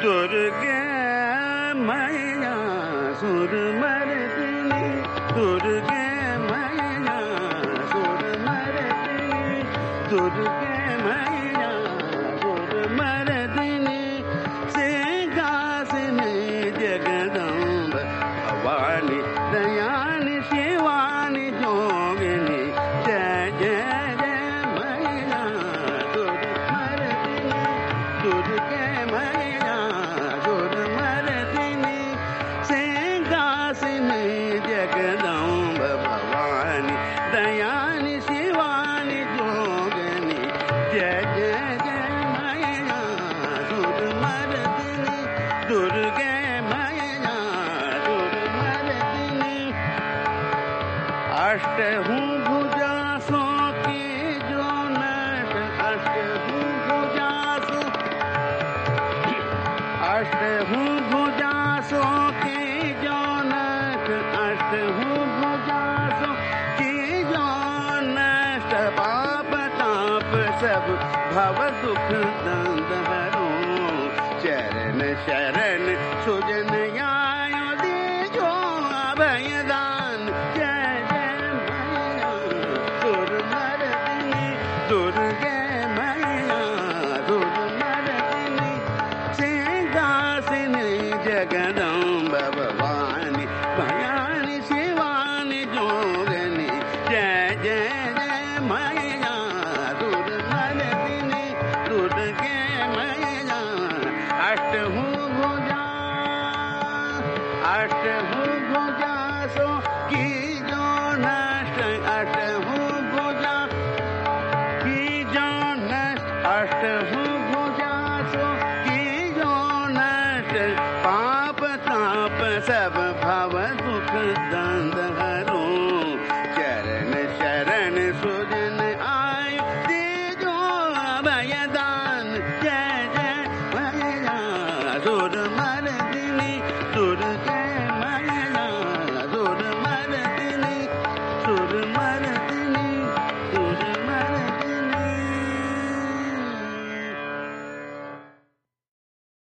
दुर्गे मैया सुरमर्दिनी, दुर्गे मैया सुरमर्दिनी, दुर्गे मैया सुरमर्दिनी, सिंहासने जगदम्ब भवानी दयानि शिवानि जोगिनी, जय जय जय मैया सुरमर्दिनी, दुर्गे मैया सुरमर्दिनी, सिंहासने जगदम्ब भवानी दयानि शिवानि जोगिनी, जय जय जय मैया सुरमर्दिनी, दुर्गे मैया सुरमर्दिनी, अष्टहूँ भुजासों की जो नट, अष्टहूँ भुजासों, अष्टहूँ भुजासों की जो नट, अष्टहूँ भुजासों की जो नष्ट, पाप ताप सब भव दुख दंद हरो, चरण शरण